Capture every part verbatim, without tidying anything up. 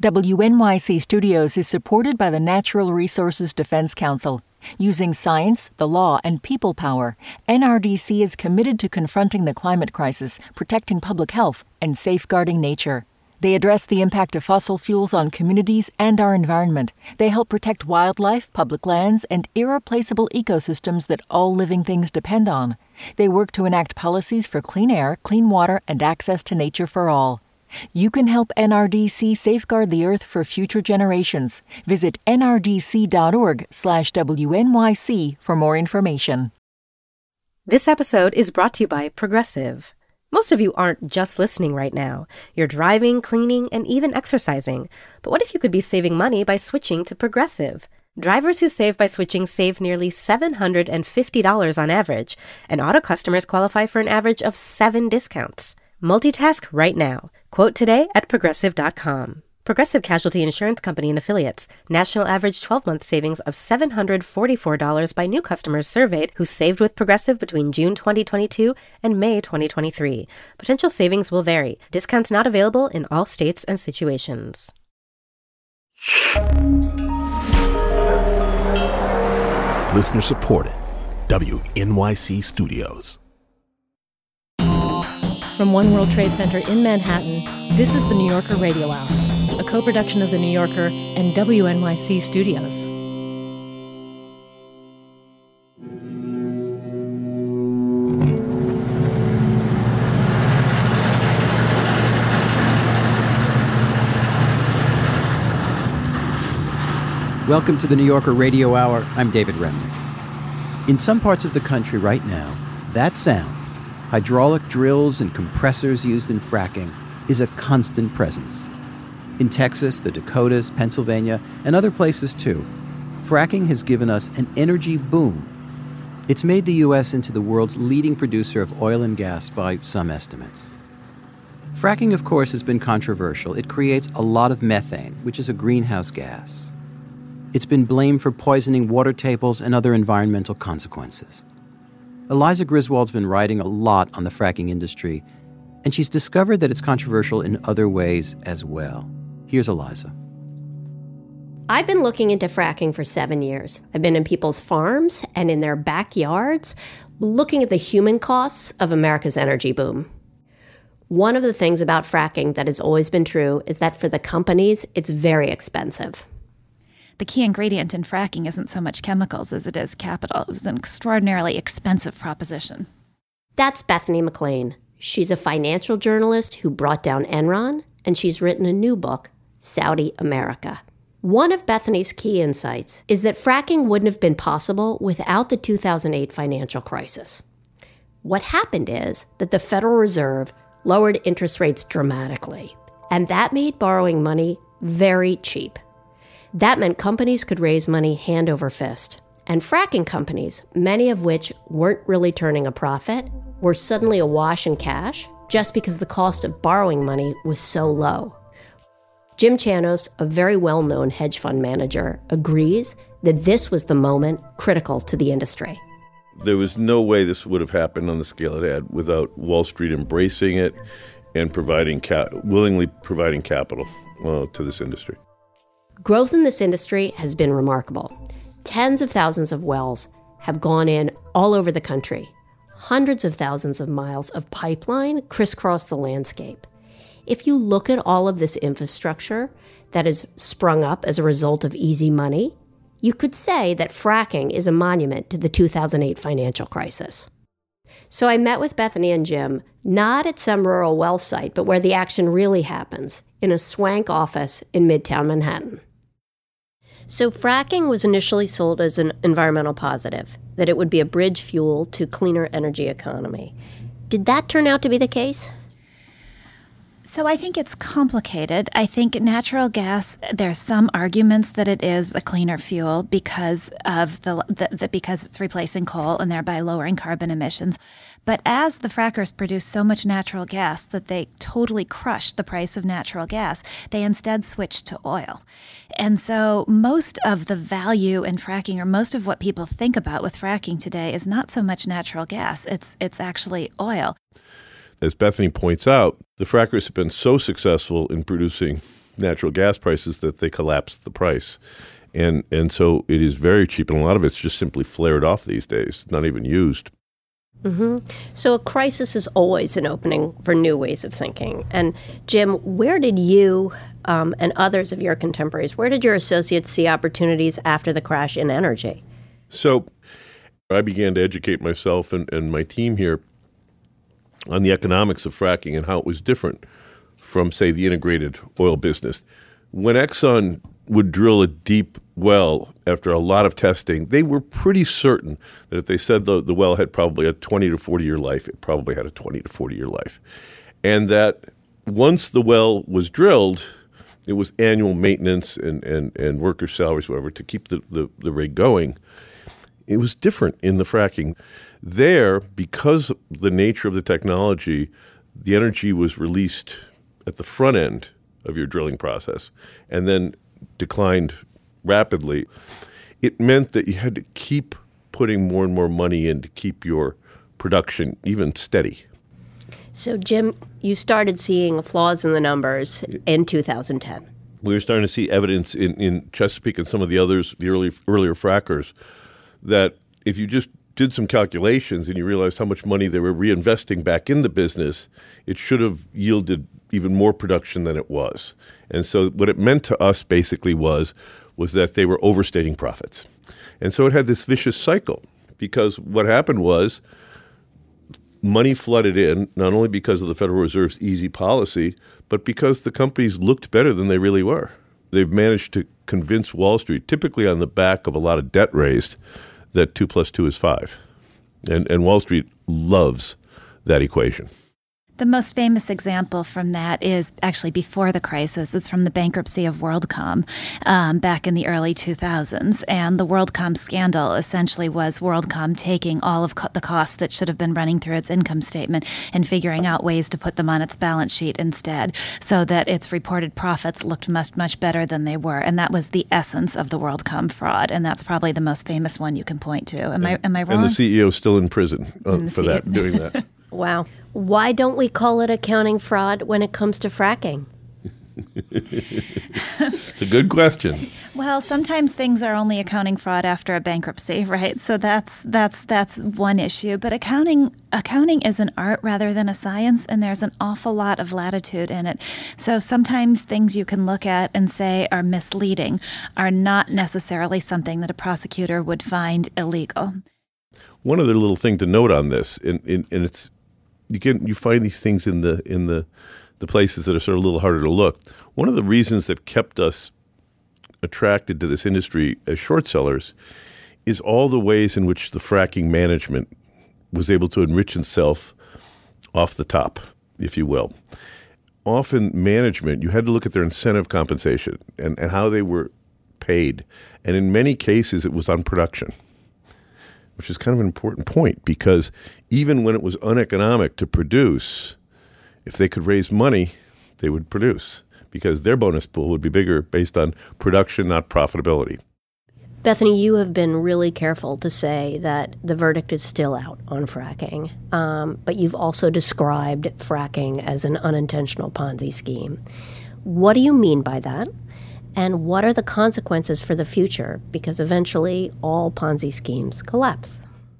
W N Y C Studios is supported by the Natural Resources Defense Council. Using science, the law, and people power, N R D C is committed to confronting the climate crisis, protecting public health, and safeguarding nature. They address the impact of fossil fuels on communities and our environment. They help protect wildlife, public lands, and irreplaceable ecosystems that all living things depend on. They work to enact policies for clean air, clean water, and access to nature for all. You can help N R D C safeguard the Earth for future generations. Visit nrdc.org slash WNYC for more information. This episode is brought to you by Progressive. Most of you aren't just listening right now. You're driving, cleaning, and even exercising. But what if you could be saving money by switching to Progressive? Drivers who save by switching save nearly seven hundred fifty dollars on average, and auto customers qualify for an average of seven discounts. Multitask right now. Quote today at progressive dot com. Progressive Casualty Insurance Company and Affiliates. National average twelve-month savings of seven hundred forty-four dollars by new customers surveyed who saved with Progressive between June twenty twenty-two and May twenty twenty-three. Potential savings will vary. Discounts not available in all states and situations. Listener supported. W N Y C Studios. From One World Trade Center in Manhattan, this is the New Yorker Radio Hour, a co-production of The New Yorker and W N Y C Studios. Welcome to the New Yorker Radio Hour. I'm David Remnick. In some parts of the country right now, that sound, hydraulic drills and compressors used in fracking, is a constant presence. In Texas, the Dakotas, Pennsylvania, and other places too, fracking has given us an energy boom. It's made the U S into the world's leading producer of oil and gas by some estimates. Fracking, of course, has been controversial. It creates a lot of methane, which is a greenhouse gas. It's been blamed for poisoning water tables and other environmental consequences. Eliza Griswold's been writing a lot on the fracking industry, and she's discovered that it's controversial in other ways as well. Here's Eliza. I've been looking into fracking for seven years. I've been in people's farms and in their backyards, looking at the human costs of America's energy boom. One of the things about fracking that has always been true is that for the companies, it's very expensive. The key ingredient in fracking isn't so much chemicals as it is capital. It was an extraordinarily expensive proposition. That's Bethany McLean. She's a financial journalist who brought down Enron, and she's written a new book, Saudi America. One of Bethany's key insights is that fracking wouldn't have been possible without the two thousand eight financial crisis. What happened is that the Federal Reserve lowered interest rates dramatically, and that made borrowing money very cheap. That meant companies could raise money hand over fist. And fracking companies, many of which weren't really turning a profit, were suddenly awash in cash just because the cost of borrowing money was so low. Jim Chanos, a very well-known hedge fund manager, agrees that this was the moment critical to the industry. There was no way this would have happened on the scale it had without Wall Street embracing it and providing ca- willingly providing capital uh, to this industry. Growth in this industry has been remarkable. Tens of thousands of wells have gone in all over the country. Hundreds of thousands of miles of pipeline crisscross the landscape. If you look at all of this infrastructure that has sprung up as a result of easy money, you could say that fracking is a monument to the two thousand eight financial crisis. So I met with Bethany and Jim, not at some rural well site, but where the action really happens, in a swank office in Midtown Manhattan. So fracking was initially sold as an environmental positive, that it would be a bridge fuel to cleaner energy economy. Did that turn out to be the case? So I think it's complicated. I think natural gas, there's some arguments that it is a cleaner fuel because of the, the, the because it's replacing coal and thereby lowering carbon emissions. But as the frackers produce so much natural gas that they totally crushed the price of natural gas, they instead switched to oil. And so most of the value in fracking, or most of what people think about with fracking today, is not so much natural gas. It's it's actually oil. As Bethany points out, the frackers have been so successful in producing natural gas prices that they collapsed the price. And and so it is very cheap, and a lot of it's just simply flared off these days, not even used. Mm-hmm. So a crisis is always an opening for new ways of thinking. And Jim, where did you um, and others of your contemporaries, where did your associates see opportunities after the crash in energy? So I began to educate myself and, and my team here on the economics of fracking and how it was different from, say, the integrated oil business. When Exxon would drill a deep well after a lot of testing, they were pretty certain that if they said the, the well had probably a twenty to forty year life, it probably had a twenty to forty year life. And that once the well was drilled, it was annual maintenance and, and, and worker salaries, whatever, to keep the, the, the rig going. It was different in the fracking. There, because of the nature of the technology, the energy was released at the front end of your drilling process and then declined rapidly. It meant that you had to keep putting more and more money in to keep your production even steady. So, Jim, you started seeing flaws in the numbers in two thousand ten. We were starting to see evidence in, in Chesapeake and some of the others, the early earlier frackers, that if you just did some calculations and you realized how much money they were reinvesting back in the business, it should have yielded even more production than it was. And so what it meant to us basically was, was that they were overstating profits. And so it had this vicious cycle, because what happened was money flooded in, not only because of the Federal Reserve's easy policy, but because the companies looked better than they really were. They've managed to convince Wall Street, typically on the back of a lot of debt raised, that two plus two is five. And, and Wall Street loves that equation. The most famous example from that is actually before the crisis. It's from the bankruptcy of WorldCom um, back in the early two thousands. And the WorldCom scandal essentially was WorldCom taking all of co- the costs that should have been running through its income statement and figuring out ways to put them on its balance sheet instead, so that its reported profits looked much, much better than they were. And that was the essence of the WorldCom fraud. And that's probably the most famous one you can point to. Am and, I am I wrong? And the C E O is still in prison uh, for C E O. that, doing that. Wow. Why don't we call it accounting fraud when it comes to fracking? It's a good question. Well, sometimes things are only accounting fraud after a bankruptcy, right? So that's that's that's one issue. But accounting accounting is an art rather than a science, and there's an awful lot of latitude in it. So sometimes things you can look at and say are misleading are not necessarily something that a prosecutor would find illegal. One other little thing to note on this, and, and, and it's you can you find these things in the in the the places that are sort of a little harder to look. One of the reasons that kept us attracted to this industry as short sellers is all the ways in which the fracking management was able to enrich itself off the top, if you will. Often management, you had to look at their incentive compensation and, and how they were paid. And in many cases, it was on production, which is kind of an important point, because even when it was uneconomic to produce, if they could raise money, they would produce, because their bonus pool would be bigger based on production, not profitability. Bethany, you have been really careful to say that the verdict is still out on fracking, um, but you've also described fracking as an unintentional Ponzi scheme. What do you mean by that? And what are the consequences for the future? Because eventually all Ponzi schemes collapse.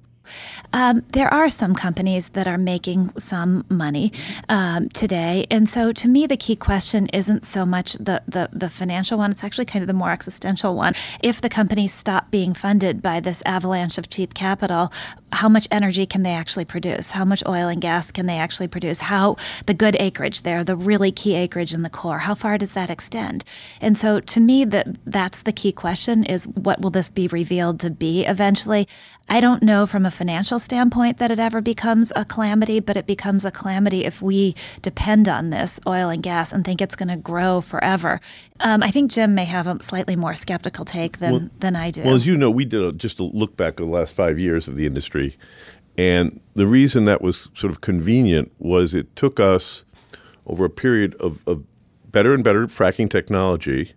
Um, there are some companies that are making some money um, today. And so to me, the key question isn't so much the, the, the financial one. It's actually kind of the more existential one. If the companies stop being funded by this avalanche of cheap capital, how much energy can they actually produce? How much oil and gas can they actually produce? How the good acreage there, the really key acreage in the core, how far does that extend? And so to me, that that's the key question, is what will this be revealed to be eventually? I don't know from a financial standpoint that it ever becomes a calamity, but it becomes a calamity if we depend on this oil and gas and think it's going to grow forever. Um, I think Jim may have a slightly more skeptical take than, well, than I do. Well, as you know, we did a, just a look back at the last five years of the industry. And the reason that was sort of convenient was it took us over a period of, of better and better fracking technology,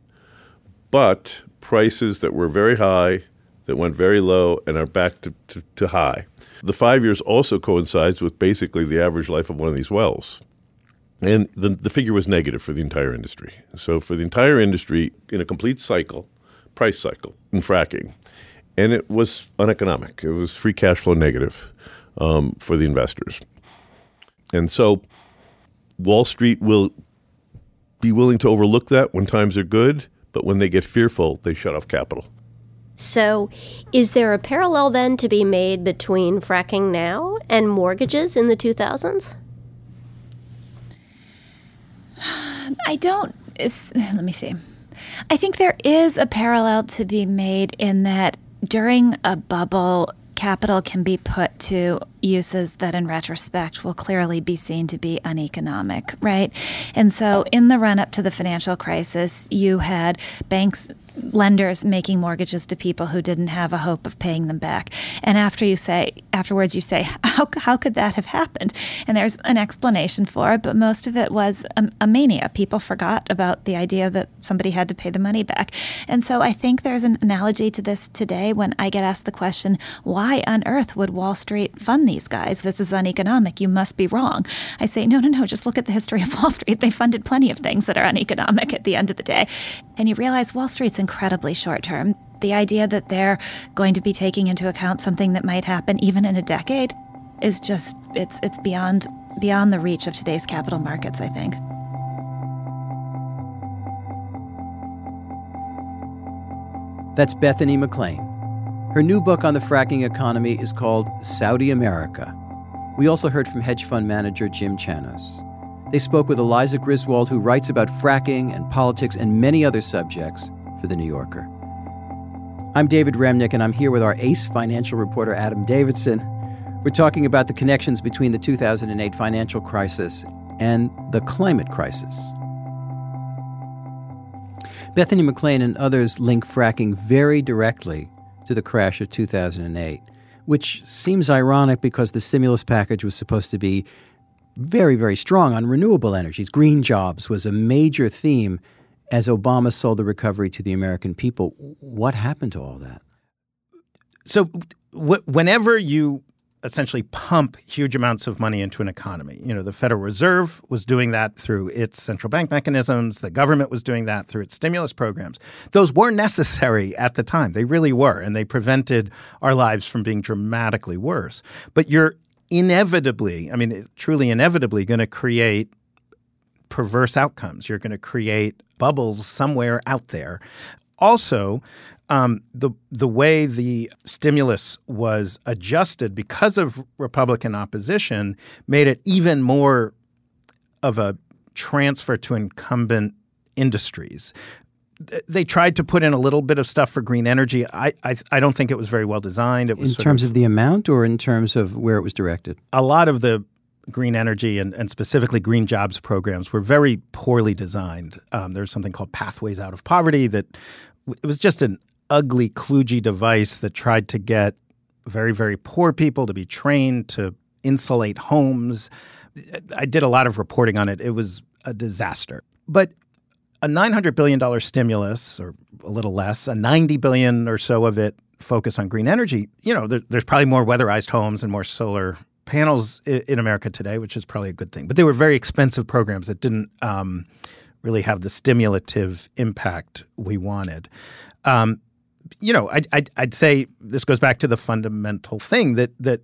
but prices that were very high, that went very low, and are back to, to, to high. The five years also coincides with basically the average life of one of these wells. And the, the figure was negative for the entire industry. So for the entire industry, in a complete cycle, price cycle in fracking, and it was uneconomic. It was free cash flow negative um, for the investors. And so Wall Street will be willing to overlook that when times are good, but when they get fearful, they shut off capital. So is there a parallel then to be made between fracking now and mortgages in the two thousands? I don't, it's, let me see. I think there is a parallel to be made in that during a bubble, capital can be put to uses that in retrospect will clearly be seen to be uneconomic, right? And so in the run-up to the financial crisis, you had banks, lenders making mortgages to people who didn't have a hope of paying them back. And after you say, afterwards you say, how, how could that have happened? And there's an explanation for it, but most of it was a, a mania. People forgot about the idea that somebody had to pay the money back. And so I think there's an analogy to this today when I get asked the question, why on earth would Wall Street fund these guys? This is uneconomic. You must be wrong. I say, no, no, no, just look at the history of Wall Street. They funded plenty of things that are uneconomic at the end of the day. And you realize Wall Street's incredibly short term. The idea that they're going to be taking into account something that might happen even in a decade is just, it's it's beyond beyond the reach of today's capital markets, I think. That's Bethany McLean. Her new book on the fracking economy is called Saudi America. We also heard from hedge fund manager Jim Chanos. They spoke with Eliza Griswold, who writes about fracking and politics and many other subjects for The New Yorker. I'm David Remnick, and I'm here with our ace financial reporter, Adam Davidson. We're talking about the connections between the two thousand eight financial crisis and the climate crisis. Bethany McLean and others link fracking very directly to the crash of two thousand eight, which seems ironic because the stimulus package was supposed to be very, very strong on renewable energies. Green jobs was a major theme as Obama sold the recovery to the American people. What happened to all that? So w- whenever you essentially pump huge amounts of money into an economy, you know, the Federal Reserve was doing that through its central bank mechanisms. The government was doing that through its stimulus programs. Those were necessary at the time. They really were, and they prevented our lives from being dramatically worse. But you're inevitably, I mean, truly inevitably going to create perverse outcomes. You're going to create bubbles somewhere out there. Also, um, the the way the stimulus was adjusted because of Republican opposition made it even more of a transfer to incumbent industries. They tried to put in a little bit of stuff for green energy. I I, I don't think it was very well designed. It was in terms of, of the amount or in terms of where it was directed? A lot of the green energy and, and specifically green jobs programs were very poorly designed. Um, there's something called Pathways Out of Poverty that it was just an ugly, kludgy device that tried to get very, very poor people to be trained to insulate homes. I did a lot of reporting on it. It was a disaster. But a nine hundred billion dollars stimulus, or a little less, a ninety billion dollars or so of it focus on green energy, you know, there, there's probably more weatherized homes and more solar panels in, in America today, which is probably a good thing. But they were very expensive programs that didn't um, really have the stimulative impact we wanted. Um, you know, I'd, I'd, I'd say this goes back to the fundamental thing that that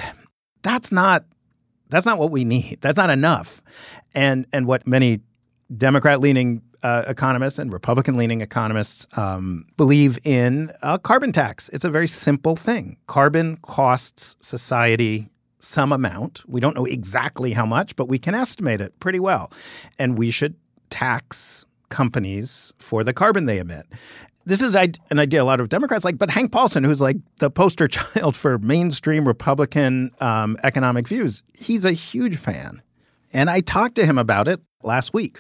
that's not that's not what we need. That's not enough. And and what many Democrat-leaning uh, economists and Republican-leaning economists um, believe in a carbon tax. It's a very simple thing. Carbon costs society some amount. We don't know exactly how much, but we can estimate it pretty well. And we should tax companies for the carbon they emit. This is an idea a lot of Democrats like, but Hank Paulson, who's like the poster child for mainstream Republican um, economic views, he's a huge fan. And I talked to him about it last week.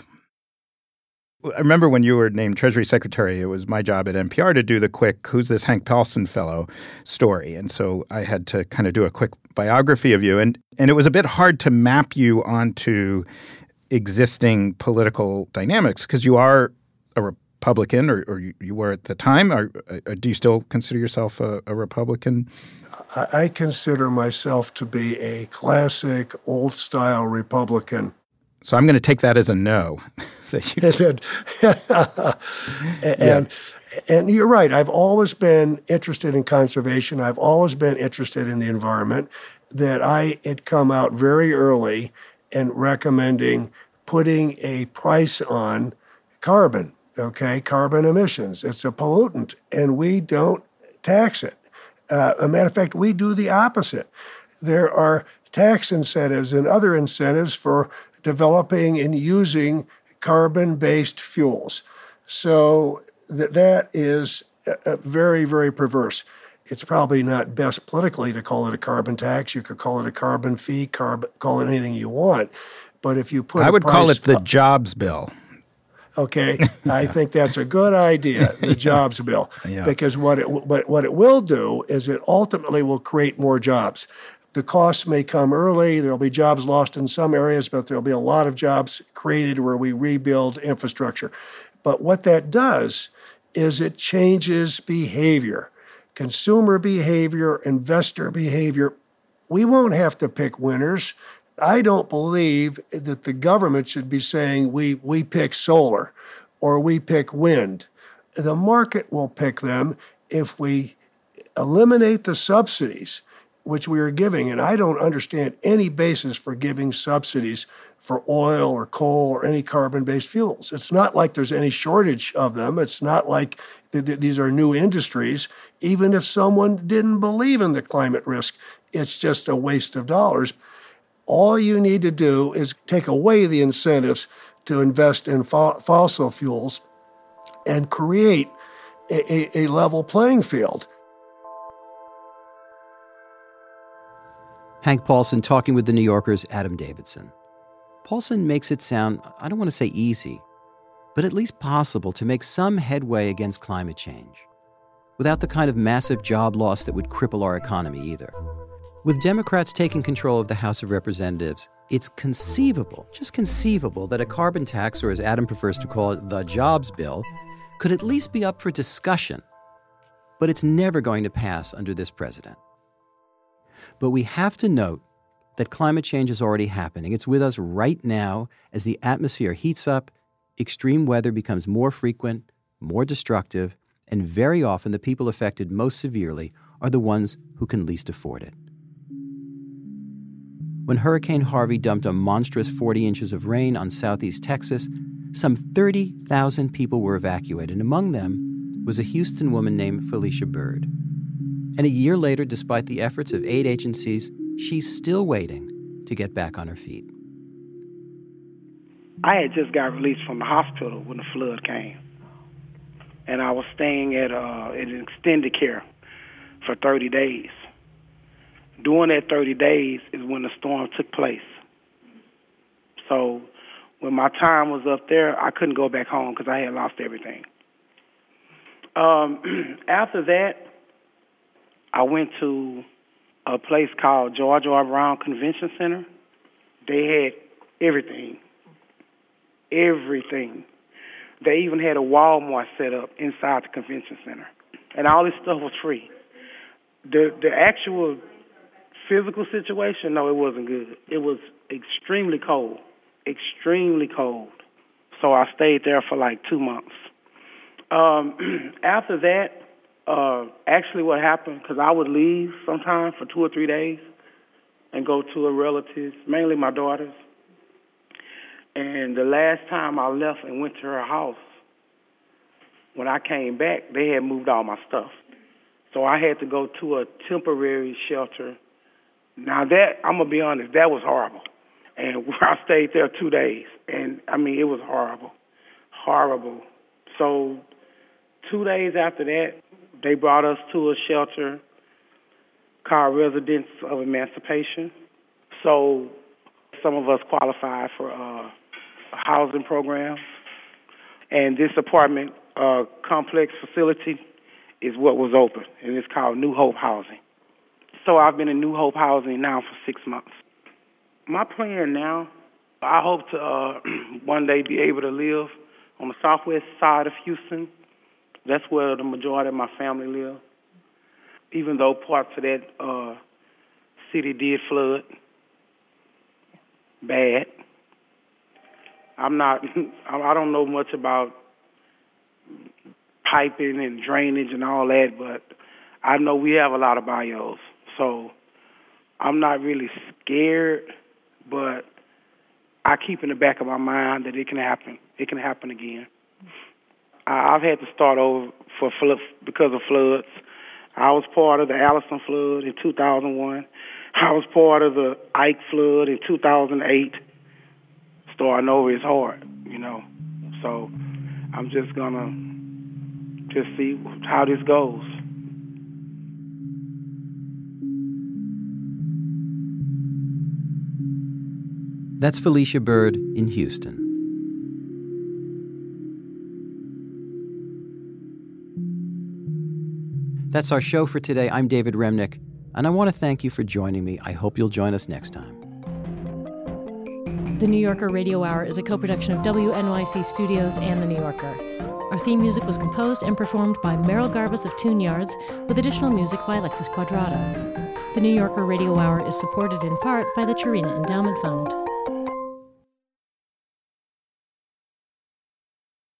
I remember when you were named Treasury Secretary, it was my job at N P R to do the quick "Who's this Hank Paulson fellow?" story. And so I had to kind of do a quick biography of you. And, and it was a bit hard to map you onto existing political dynamics because you are a Republican, or, or you, you were at the time. Or, or do you still consider yourself a, a Republican? I, I consider myself to be a classic, old-style Republican. So I'm going to take that as a no. that you and, and, and you're right. I've always been interested in conservation. I've always been interested in the environment. That I had come out very early in recommending putting a price on carbon, okay, carbon emissions. It's a pollutant, and we don't tax it. Uh, a matter of fact, we do the opposite. There are tax incentives and other incentives for developing and using carbon-based fuels. So that that is uh, very, very perverse. It's probably not best politically to call it a carbon tax. You could call it a carbon fee, carb, call it anything you want. But if you put I a would price, call it the jobs bill. Okay, I think that's a good idea, the jobs bill, yeah. because what it what, what it will do is it ultimately will create more jobs. The costs may come early. There will be jobs lost in some areas, but there will be a lot of jobs created where we rebuild infrastructure. But what that does is it changes behavior. Consumer behavior, investor behavior. We won't have to pick winners. I don't believe that the government should be saying we, we pick solar or we pick wind. The market will pick them if we eliminate the subsidies which we are giving. And I don't understand any basis for giving subsidies for oil or coal or any carbon-based fuels. It's not like there's any shortage of them. It's not like th- th- these are new industries. Even if someone didn't believe in the climate risk, it's just a waste of dollars. All you need to do is take away the incentives to invest in fo- fossil fuels and create a, a, a level playing field. Hank Paulson talking with the New Yorker's Adam Davidson. Paulson makes it sound, I don't want to say easy, but at least possible to make some headway against climate change, without the kind of massive job loss that would cripple our economy either. With Democrats taking control of the House of Representatives, it's conceivable, just conceivable, that a carbon tax, or as Adam prefers to call it, the jobs bill, could at least be up for discussion. But it's never going to pass under this president. But we have to note that climate change is already happening. It's with us right now as the atmosphere heats up, extreme weather becomes more frequent, more destructive, and very often the people affected most severely are the ones who can least afford it. When Hurricane Harvey dumped a monstrous forty inches of rain on southeast Texas, some thirty thousand people were evacuated, and among them was a Houston woman named Felicia Bird. And a year later, despite the efforts of aid agencies, she's still waiting to get back on her feet. I had just got released from the hospital when the flood came. And I was staying at uh, an extended care for thirty days. During that thirty days is when the storm took place. So when my time was up there, I couldn't go back home because I had lost everything. Um, after that, I went to a place called George R. Brown Convention Center. They had everything. Everything. They even had a Walmart set up inside the convention center. And all this stuff was free. The the actual physical situation, no, it wasn't good. It was extremely cold. Extremely cold. So I stayed there for like two months. Um, after that, uh, actually what happened, because I would leave sometime for two or three days and go to a relative's, mainly my daughter's. And the last time I left and went to her house, when I came back, they had moved all my stuff. So I had to go to a temporary shelter. Now that, I'm going to be honest, that was horrible. And I stayed there two days. And, I mean, it was horrible. Horrible. So two days after that, they brought us to a shelter called Residence of Emancipation. So some of us qualified for uh, a housing program. And this apartment uh, complex facility is what was open, and it's called New Hope Housing. So I've been in New Hope Housing now for six months. My plan now, I hope to uh, one day be able to live on the southwest side of Houston. That's where the majority of my family live, even though parts of that uh, city did flood bad. I'm not, I don't know much about piping and drainage and all that, but I know we have a lot of bios. So I'm not really scared, but I keep in the back of my mind that it can happen. It can happen again. I've had to start over for flood, because of floods. I was part of the Allison flood in two thousand one. I was part of the Ike flood in two thousand eight. Starting over is hard, you know. So I'm just going to just see how this goes. That's Felicia Bird in Houston. That's our show for today. I'm David Remnick, and I want to thank you for joining me. I hope you'll join us next time. The New Yorker Radio Hour is a co-production of W N Y C Studios and The New Yorker. Our theme music was composed and performed by Merrill Garbus of Tune Yards, with additional music by Alexis Quadrado. The New Yorker Radio Hour is supported in part by the Chirina Endowment Fund.